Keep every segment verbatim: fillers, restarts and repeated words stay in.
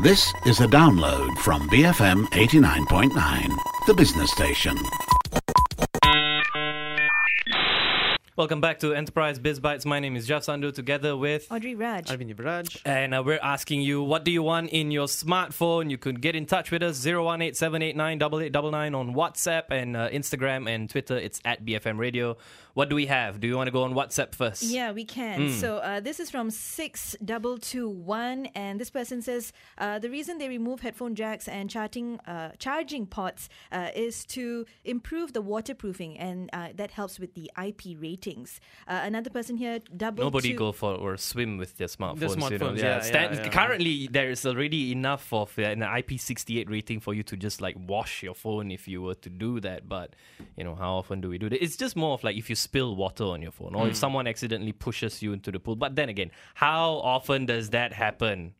This is a download from B F M eighty-nine point nine, the business station. Welcome back to Enterprise Biz Bites. My name is Jeff Sandhu, together with Audrey Raj. Arvind Yuvraj. And uh, we're asking you, what do you want in your smartphone? You could get in touch with us, zero one eight seven eight nine eight eight nine nine on WhatsApp and uh, Instagram and Twitter. It's at B F M Radio. What do we have? Do you want to go on WhatsApp first? Yeah, we can. Mm. So uh, this is from six two two one, and this person says uh, the reason they remove headphone jacks and charging uh, charging ports uh, is to improve the waterproofing, and uh, that helps with the I P ratings. Uh, another person here, double Nobody two... go for or swim with their smartphones. The smartphones, you know? yeah, Stand- yeah, yeah. Currently, there is already enough of uh, an I P sixty-eight rating for you to just like wash your phone if you were to do that. But you know, how often do we do that? It's just more of like if you spill water on your phone, or Mm. if someone accidentally pushes you into the pool. But then again, how often does that happen?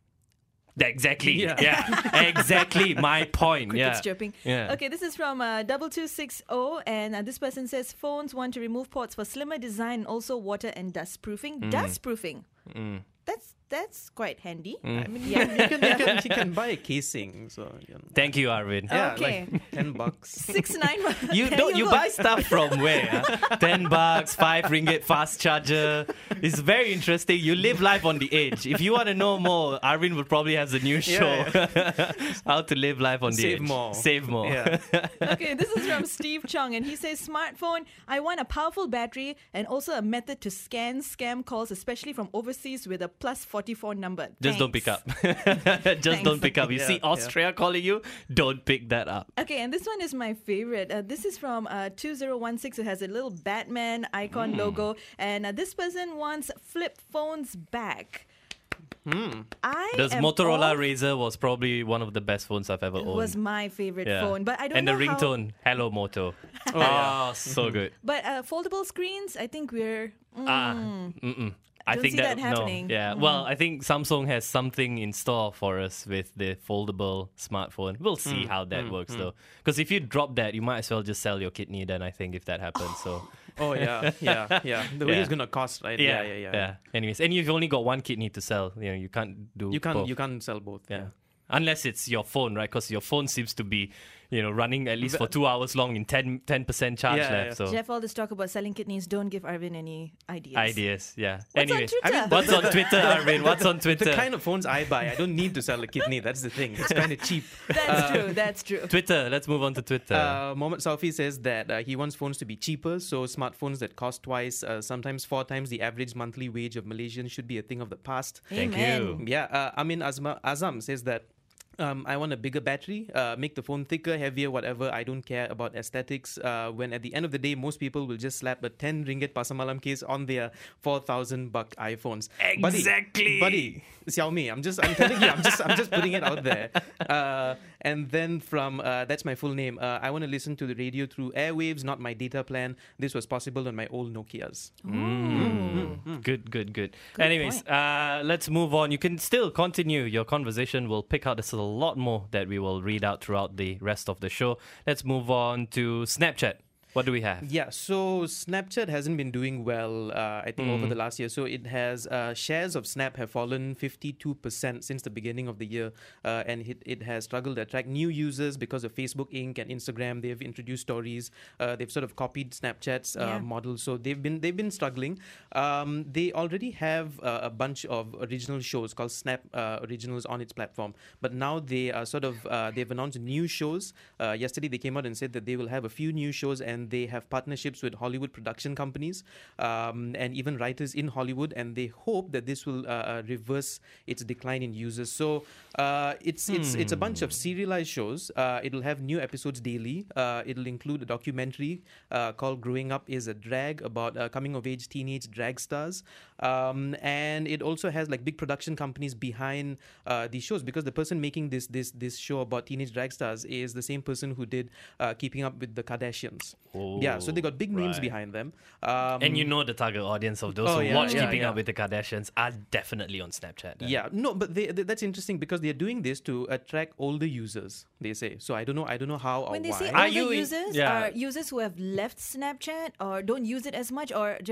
Exactly. Yeah. Yeah. Exactly. My point. Crickets Yeah. chirping. Yeah. Okay, this is from uh, double two six zero, and uh, this person says phones want to remove ports for slimmer design and also water and dust proofing. Mm. Dust proofing. Mm. That's that's quite handy. I mean, Yeah. you, can, you, can, you can buy a casing. So you know. Thank you, Arvind. Yeah, Okay. like ten bucks. Six nine one. You There don't. You go. buy stuff from where? huh? Ten bucks, five ringgit fast charger. It's very interesting. You live life on the edge. If you want to know more, Arvind would probably has a new show. Yeah, How to live life on the Save edge. more. Save more. Yeah. Okay, this is from Steve Chong, and he says, smartphone, I want a powerful battery and also a method to scan scam calls, especially from overseas with a plus forty-four number. Just don't pick Thanks. up. Just don't pick up. You Yeah, see yeah. Austria calling you, don't pick that up. Okay, and this one is my favorite. Uh, this is from uh, two zero one six, who has a little Batman icon Hmm. logo, and uh, this person wants flip phones back. Hmm. I This am Motorola all- Razr was probably one of the best phones I've ever It owned. was my favorite Yeah. phone, but I don't and know the how- ringtone, Hello Moto. Oh, yeah. Oh, so good. But uh, foldable screens, I think we're. Mm, Ah, mm-mm. I Don't think see that, that happening. No, yeah. Mm. Well, I think Samsung has something in store for us with the foldable smartphone. We'll see Mm, how that mm, works mm. though. Because if you drop that, you might as well just sell your kidney. Then I think if that happens, so Oh, yeah, yeah, yeah. The way Yeah. it's going to cost, right? yeah, yeah, yeah. yeah. Anyways, and you've only got one kidney to sell. You know, you can't do. You can't, both. you can't sell both. Yeah. Unless it's your phone, right? Because your phone seems to be, you know, running at least for two hours long in ten percent charge Yeah, left. yeah. So Jeff, all this talk about selling kidneys, don't give Arvin any ideas. ideas, yeah. What's on Anyways, Twitter? I mean, what's on Twitter, Arvind? What's on Twitter? The kind of phones I buy, I don't need to sell a kidney. That's the thing. It's kind of cheap. That's true, that's true. Twitter. Let's move on to Twitter. Uh, Mohammed Safi says that uh, he wants phones to be cheaper, so smartphones that cost twice, uh, sometimes four times the average monthly wage of Malaysians should be a thing of the past. Thank Amen. you. Yeah, uh, Amin Azma, Azam says that um, I want a bigger battery, uh, make the phone thicker, heavier, whatever. I don't care about aesthetics. Uh, when at the end of the day, most people will just slap a ten ringgit pasamalam case on their four thousand buck iPhones. Exactly. buddy, buddy, Xiaomi. I'm just, I'm telling you, I'm just, I'm just putting it out there. Uh, and then from uh, that's my full name. Uh, I want to listen to the radio through airwaves, not my data plan. This was possible on my old Nokias. Mm. Good, good, good. Anyways, uh, let's move on. You can still continue your conversation. We'll pick out, there's a lot more that we will read out throughout the rest of the show. Let's move on to Snapchat. What do we have? Yeah, so Snapchat hasn't been doing well, uh, I think, over Mm. the last year. So it has, uh, shares of Snap have fallen fifty-two percent since the beginning of the year. Uh, and it, it has struggled to attract new users because of Facebook Incorporated and Instagram. They've introduced stories. Uh, they've sort of copied Snapchat's uh, Yeah. model. So they've been they've been struggling. Um, they already have uh, a bunch of original shows called Snap uh, Originals on its platform. But now they are sort of, uh, they've announced new shows. Uh, yesterday they came out and said that they will have a few new shows, and they have partnerships with Hollywood production companies um, and even writers in Hollywood, and they hope that this will uh, uh, reverse its decline in users. So uh, it's it's it's a bunch of serialized shows. Uh, it'll have new episodes daily. Uh, it'll include a documentary uh, called "Growing Up is a Drag" about uh, coming-of-age teenage drag stars, um, and it also has like big production companies behind uh, these shows, because the person making this this this show about teenage drag stars is the same person who did uh, Keeping Up with the Kardashians. Oh, Yeah, so they got big names right. behind them. Um, And you know the target audience of those Oh, who yeah, watch yeah, Keeping yeah. Up with the Kardashians are definitely on Snapchat. then. Yeah, no, but they, they, that's interesting because they're doing this to attract older users, they say. So I don't know, I don't know how or When they why. say Are older you in- users, yeah. are users who have left Snapchat or don't use it as much, or just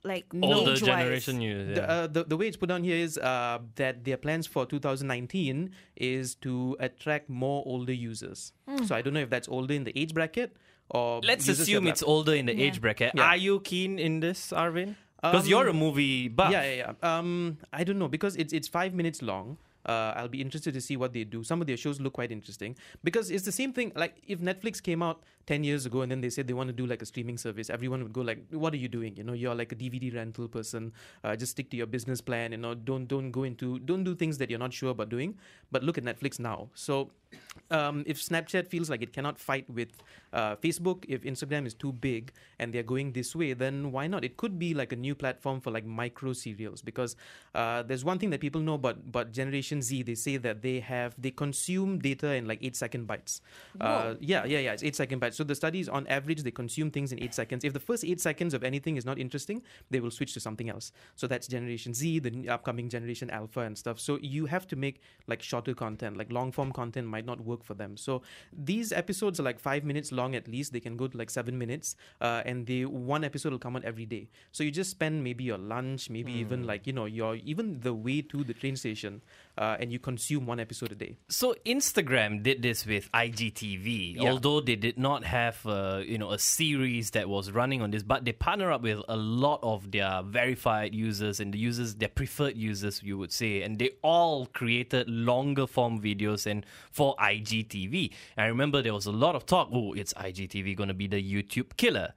like Older age-wise? generation users. The, Yeah. uh, the, the way it's put on here is uh, that their plans for two thousand nineteen is to attract more older users. So I don't know if that's older in the age bracket or Let's users assume that it's lap- older in the Yeah. age bracket. Yeah. Are you keen in this, Arvin? Because Um, you're a movie buff. Yeah, yeah, yeah. Um, I don't know because it's it's five minutes long. Uh, I'll be interested to see what they do. Some of their shows look quite interesting because it's the same thing. Like if Netflix came out ten years ago and then they said they want to do like a streaming service, everyone would go like, "What are you doing? You know, you're like a D V D rental person. Uh, just stick to your business plan. You know, don't don't go into don't do things that you're not sure about doing." But look at Netflix now. So um, if Snapchat feels like it cannot fight with uh, Facebook, if Instagram is too big and they're going this way, then why not? It could be like a new platform for like micro serials because uh, there's one thing that people know about but Generation Z. They say that they have they consume data in like eight second bites. Uh, yeah, yeah, yeah. It's eight second bites. So the studies on average they consume things in eight seconds. If the first eight seconds of anything is not interesting, they will switch to something else. So that's Generation Z, the n- upcoming Generation Alpha and stuff. So you have to make like shorter content, like long form content might not work for them. So these episodes are like five minutes long at least. They can go to like seven minutes, uh, and the one episode will come out every day. So you just spend maybe your lunch, maybe even like you know your even the way to the train station, uh, and you consume one episode a day. So Instagram did this with I G T V, Yeah. although they did not have uh, you know a series that was running on this, but they partner up with a lot of their verified users and the users, their preferred users, you would say, and they all created longer form videos and for I G T V. I remember there was a lot of talk. Oh, it's I G T V going to be the YouTube killer,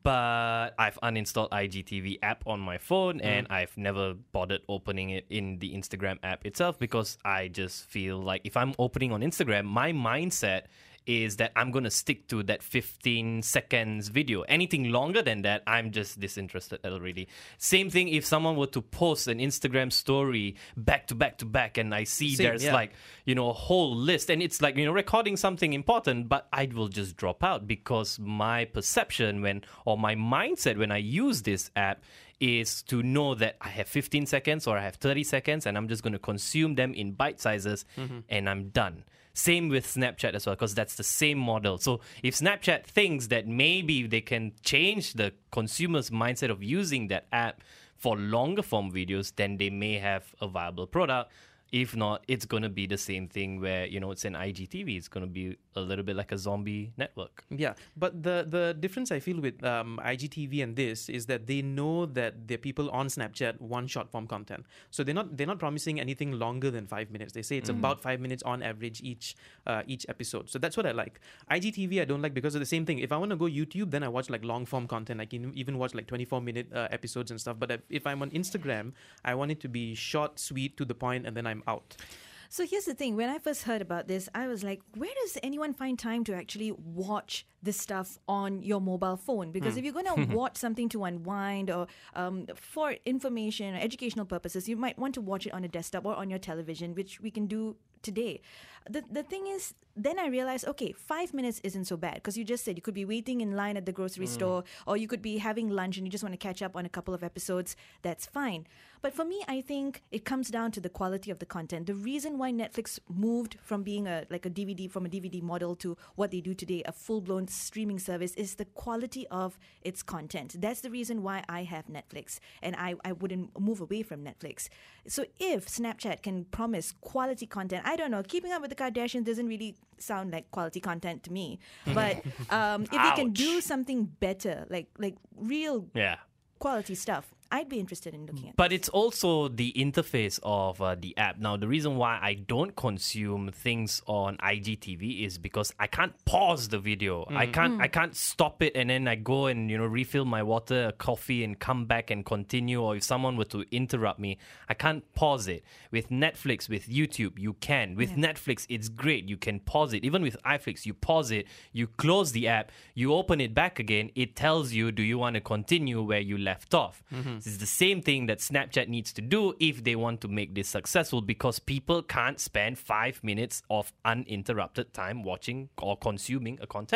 but I've uninstalled I G T V app on my phone and I've never bothered opening it in the Instagram app itself because I just feel like if I'm opening on Instagram, my mindset is that I'm going to stick to that fifteen seconds video. Anything longer than that, I'm just disinterested already. Same thing if someone were to post an Instagram story back to back to back and I see Same, there's yeah. like, you know, a whole list and it's like, you know, recording something important, but I will just drop out because my perception when, or my mindset when I use this app is to know that I have fifteen seconds or I have thirty seconds and I'm just going to consume them in bite sizes and I'm done. Same with Snapchat as well, because that's the same model. So if Snapchat thinks that maybe they can change the consumer's mindset of using that app for longer form videos, then they may have a viable product. If not, it's going to be the same thing where, you know, it's an I G T V. It's going to be a little bit like a zombie network. Yeah, but the the difference I feel with um, I G T V and this is that they know that their people on Snapchat want short form content, so they're not they're not promising anything longer than five minutes. They say it's about five minutes on average each uh, each episode. So that's what I like. I G T V I don't like because of the same thing. If I want to go YouTube, then I watch like long form content. I can even watch like twenty-four minute uh, episodes and stuff. But if, if I'm on Instagram, I want it to be short, sweet, to the point, and then I'm out. So here's the thing. When I first heard about this, I was like, where does anyone find time to actually watch this stuff on your mobile phone? Because if you're going to watch something to unwind or um, for information or educational purposes, you might want to watch it on a desktop or on your television, which we can do today. The the thing is, then I realized, okay, five minutes isn't so bad because you just said you could be waiting in line at the grocery store or you could be having lunch and you just want to catch up on a couple of episodes. That's fine. But for me, I think it comes down to the quality of the content. The reason why Netflix moved from being a like a D V D from a D V D model to what they do today, a full-blown streaming service, is the quality of its content. That's the reason why I have Netflix and I, I wouldn't move away from Netflix. So if Snapchat can promise quality content, I don't know, Keeping Up with the Kardashians doesn't really sound like quality content to me. But um, if they can do Ouch. something better, like like real Yeah. quality stuff, I'd be interested in looking at But it's also the interface of uh, the app. Now, the reason why I don't consume things on I G T V is because I can't pause the video. I can't I can't stop it and then I go and, you know, refill my water, a coffee and come back and continue. Or if someone were to interrupt me, I can't pause it. With Netflix, with YouTube, you can. With Yeah. Netflix, it's great. You can pause it. Even with iFlix, you pause it, you close the app, you open it back again. It tells you, do you want to continue where you left off? This is the same thing that Snapchat needs to do if they want to make this successful, because people can't spend five minutes of uninterrupted time watching or consuming a content.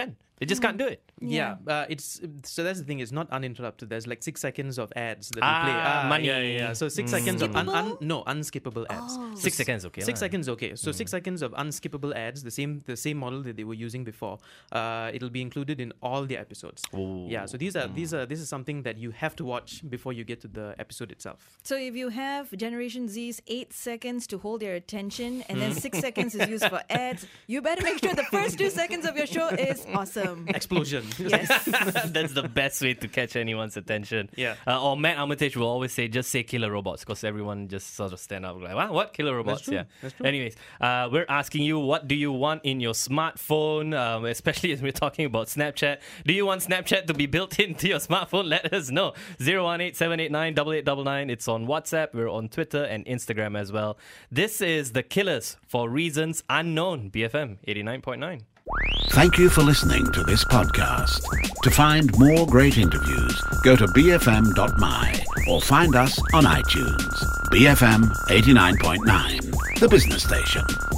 They just can't do it. Yeah, uh, it's so that's the thing. It's not uninterrupted. There's like six seconds of ads that Ah, we play. Ah, money. Yeah, yeah, yeah. So six seconds of un, un, Skippable? no unskippable ads. Oh. Six seconds, okay. Six lah. seconds, okay. So six seconds of unskippable ads, the same the same model that they were using before. Uh, it'll be included in all the episodes. Ooh. Yeah. So these are these are this is something that you have to watch before you get to the episode itself. So if you have Generation Z's eight seconds to hold their attention and then six seconds is used for ads, you better make sure the first two seconds of your show is awesome. Explosion. Yes. That's the best way to catch anyone's attention. Yeah. Uh, or Matt Armitage will always say, just say killer robots, because everyone just sort of stand up like, what? What? Killer robots? true. Yeah. That's true. Anyways, uh, we're asking you, what do you want in your smartphone? Um, especially as we're talking about Snapchat. Do you want Snapchat to be built into your smartphone? Let us know. zero one eight seven eight nine eight eight nine nine. It's on WhatsApp. We're on Twitter and Instagram as well. This is The Killers for Reasons Unknown. B F M eighty-nine point nine. Thank you for listening to this podcast. To find more great interviews, go to b f m dot m y or find us on iTunes. B F M eighty-nine point nine, the business station.